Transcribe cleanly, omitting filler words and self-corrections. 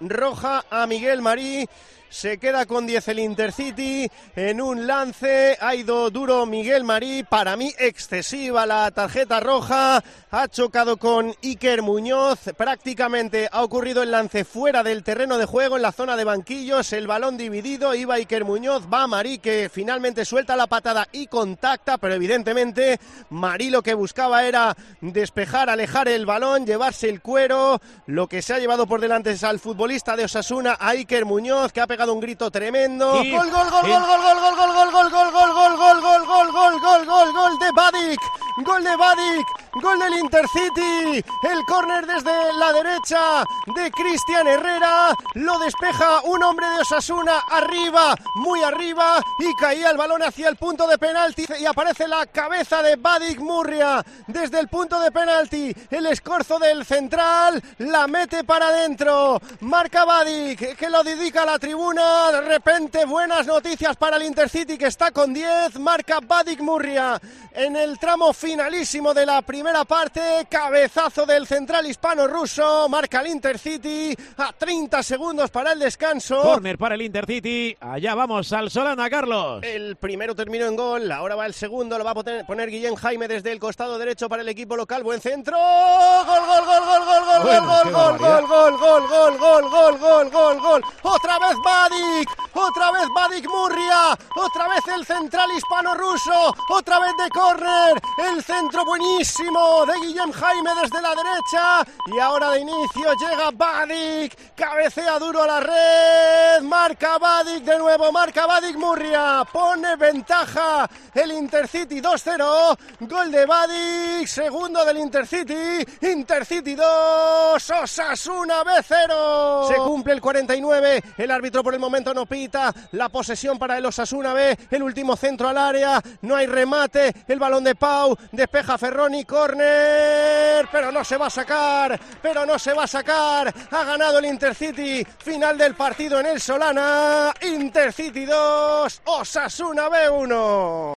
roja a Miguel Marí. Se queda con 10 el Intercity. En un lance ha ido duro Miguel Marí. Para mí excesiva la tarjeta roja. Ha chocado con Iker Muñoz. Prácticamente ha ocurrido el lance fuera del terreno de juego, en la zona de banquillos. El balón dividido. Iba Iker Muñoz. Va Marí, que finalmente suelta la patada y contacta. Pero evidentemente Marí lo que buscaba era despejar, alejar el balón, llevarse el cuero. Lo que se ha llevado por delante es al futbolista de Osasuna, a Iker Muñoz, que ha pegado un grito tremendo. Gol, gol, gol, gol, gol, gol, gol, gol, gol, gol, gol, gol, gol, gol, gol, gol, gol, gol, gol de Badik. Gol de Badik, gol del Intercity. El córner desde la derecha de Cristian Herrera. Lo despeja un hombre de Osasuna arriba, muy arriba, y caía el balón hacia el punto de penalti y aparece la cabeza de Badik Murria desde el punto de penalti. El escorzo del central la mete para adentro. Marca Badik, que lo dedica a la tribuna. De repente buenas noticias para el Intercity, que está con 10. Marca Badik Murria en el tramo finalísimo de la primera parte. Cabezazo del central hispano-ruso. Marca el Intercity a 30 segundos para el descanso. Córner para el Intercity. Allá vamos al Solana, Carlos. El primero terminó en gol. Ahora va el segundo. Lo va a poner Guillén Jaime desde el costado derecho para el equipo local. Buen centro. Gol, gol, gol, gol, gol, gol, bueno, gol, gol, gol, gol, gol, gol, gol, gol, gol, gol, gol. Otra vez Badik. Otra vez Badik Murria. Otra vez el central hispano-ruso. Otra vez de córner. El centro buenísimo de Guillem Jaime desde la derecha. Y ahora de inicio llega Badik. Cabecea duro a la red. Marca Badik de nuevo. Marca Badik Murria. Pone ventaja el Intercity 2-0. Gol de Badik. Segundo del Intercity. Intercity 2. Osasuna B0. Se cumple el 49. El árbitro por el momento no pita. La posesión para el Osasuna B. El último centro al área. No hay remate. El balón de Pau. Despeja Ferroni. Córner. Pero no se va a sacar. Ha ganado el Intercity. Final del partido en el Solana. Intercity 2. Osasuna B1.